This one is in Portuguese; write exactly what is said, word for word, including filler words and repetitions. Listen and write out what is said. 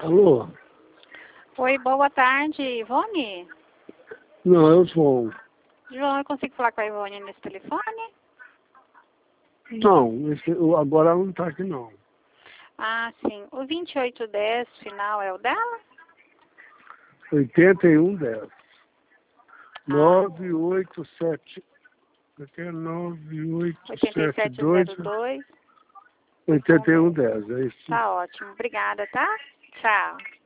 Alô? Oi, boa tarde, Ivone. Não, é o João. João, eu consigo falar com a Ivone nesse telefone? Não, esse, o- agora ela não está aqui não. Ah, sim. O vinte e oito dez final é o dela? oitenta e um dez. Ah. nove oito sete. Aqui é nove oito sete dois. oito sete zero dois. oitenta e um dez, é isso. Tá ótimo. Obrigada, tá? Tchau.